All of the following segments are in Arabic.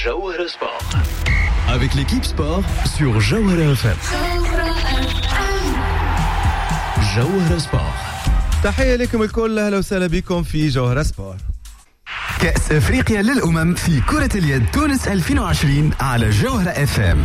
Jawhara Sport. Avec l'équipe sport sur Jawhara FM. Jawhara Sport. تحية لكم الكل، أهلا وسهلا بكم في جوهرة سبور. كأس أفريقيا للأمم في كرة اليد تونس 2020 على جوهرة FM.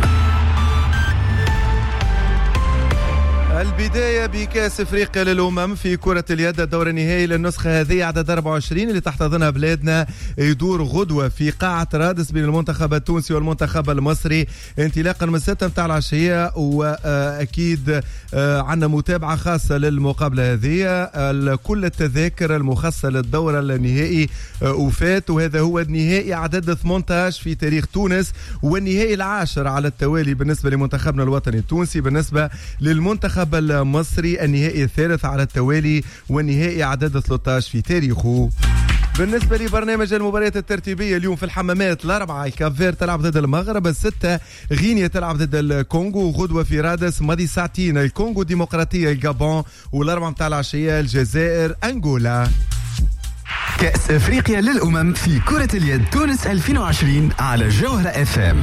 البداية بكأس أفريقيا للأمم في كرة اليد، الدور النهائي للنسخة هذه عدد 24 اللي تحتضنها بلادنا، يدور غدوة في قاعة رادس بين المنتخب التونسي والمنتخب المصري انطلاقا من 6 متاع العشية. وأكيد عندنا متابعة خاصة للمقابلة هذه. كل التذاكر المخصصة للدور النهائي وفات، وهذا هو النهائي عدد 18 في تاريخ تونس، والنهائي العاشر على التوالي بالنسبة لمنتخبنا الوطني التونسي. بالنسبة للمنتخب المصري النهائي الثالث على التوالي، والنهائي عدد 13 في تاريخه. بالنسبة لبرنامج المباريات الترتيبية اليوم في الحمامات، الأربعة الكافير تلعب ضد المغرب، 6 غينيا تلعب ضد الكونغو، غدوة في رادس ماضي ساعتين الكونغو الديمقراطية الجابون، والأربعة متاع العشية الجزائر أنغولا. كأس أفريقيا للأمم في كرة اليد تونس 2020 على جوهرة FM.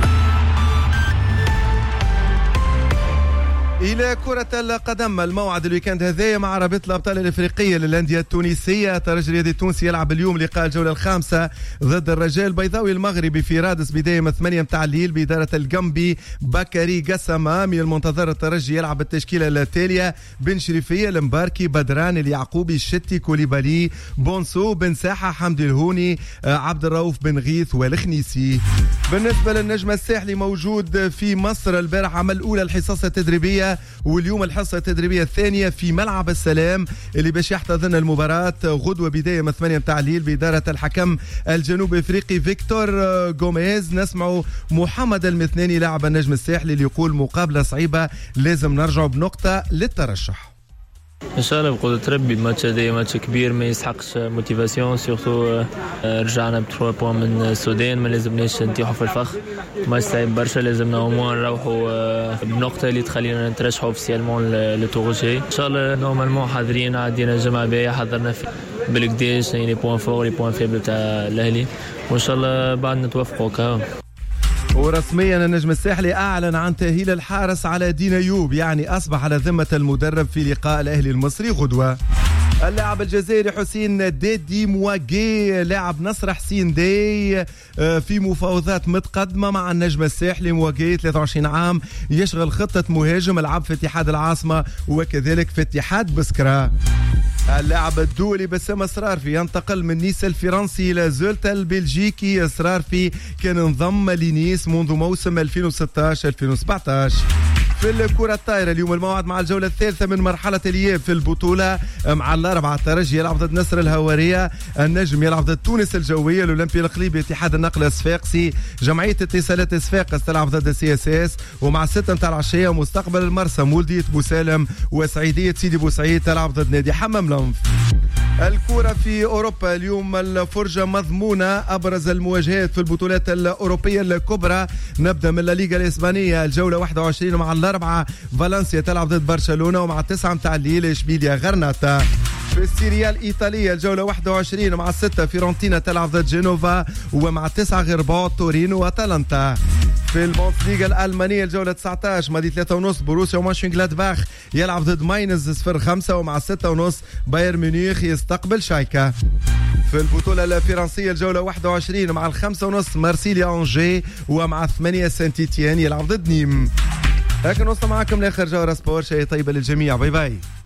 إلى كرة القدم، الموعد الويكند هذايا مع رابطة الأبطال الإفريقية للأندية التونسية. الترجي الرياضي التونسي يلعب اليوم لقاء الجولة الخامسة ضد الرجاء البيضاوي المغربي في رادس بداية من 8 متاع الليل بإدارة الجنبي بكري قسمة. من المنتظر الترجي يلعب التشكيلة التالية: بن شريفية، المباركي، بدران، اليعقوبي، الشتي، كوليبالي، بونسو، بن ساحة، حمدي الهوني، عبد الرؤوف بن غيث والخنيسي. بالنسبة للنجم الساحلي موجود في مصر، البارح عمل أولى الحصص التدريبية، واليوم الحصة التدريبية الثانية في ملعب السلام اللي باش يحتضن المباراة غدوة بداية من 8 متاع الليل بإدارة الحكم الجنوب افريقي فيكتور غوميز. نسمعوا محمد المثناني لاعب النجم الساحلي اللي يقول مقابلة صعيبة لازم نرجعوا بنقطة للترشح. ان شاء الله بقدرة ربي. الماتش هذا ماتش كبير ما يسحقش موتيفاسيون، سورتو رجعنا ب3 بوان من السودان، ما لازمناش نطيحوا في الفخ. ماتش صعيب برشا، لازمنا اوموان نروحوا بنقطة اللي تخلينا نترشحوا اوفيسيالمون للتور الجاي. ان شاء الله نورمالمون حاضرين، عدينا الجمعة باهية، حضرنا في بالكداش لي بوان فور لي بوان فيبل تاع الاهلي، وان شاء الله بعد نتوفقوا كا. ورسميا النجم الساحلي أعلن عن تأهيل الحارس على دين أيوب، يعني أصبح على ذمة المدرب في لقاء الأهلي المصري غدوة. اللاعب الجزائري حسين ديدي مواجي لاعب نصر حسين دي في مفاوضات متقدمة مع النجم الساحلي. مواجي 23 عام، يشغل خطة مهاجم، لعب في اتحاد العاصمة وكذلك في اتحاد بسكرة. اللاعب الدولي بسام اسرارفي ينتقل من نيس الفرنسي الى زولت البلجيكي. اسرارفي كان انضم لنيس منذ موسم 2016-2017. في الكرة الطايرة اليوم الموعد مع الجولة الثالثة من مرحلة الإياب في البطولة مع الأربعة. الترجي يلعب ضد نصر الهوارية، النجم يلعب ضد تونس الجوية، الأولمبي القليبي اتحاد النقل الصفاقسي، جمعية اتصالات صفاقس تلعب ضد CSS، ومع 6 متاع العشية مستقبل المرسى مولدية بوسالم وسعيدية سيدي بوسعيد تلعب ضد نادي حمام لنف. الكرة في أوروبا اليوم الفرجة مضمونة، أبرز المواجهات في البطولات الأوروبية الكبرى. نبدأ من الليغا الإسبانية، الجولة 21 مع الأربعة فالنسيا تلعب ضد برشلونة، ومع 9 متاع الليل إشبيليا غرناطة. في السيريا الإيطالية الجولة 21 مع 6 فيرونتينا تلعب ضد جنوفا، ومع 9 غرباط تورينو واتلانتا. في البوندسليغا الألمانية الجولة 19 ماضي 3:30 بروسيا ومانشنغلادباخ يلعب ضد ماينز 0-5، ومع 6:30 بايرن ميونخ يستقبل شايكا. في البطولة الفرنسية الجولة 21 مع 5:30 مارسيليا أنجي، ومع 8 سانت إتيان يلعب ضد نيم. هكذا نوصل معكم لآخر جولة سبور، شيء طيبة للجميع، باي باي.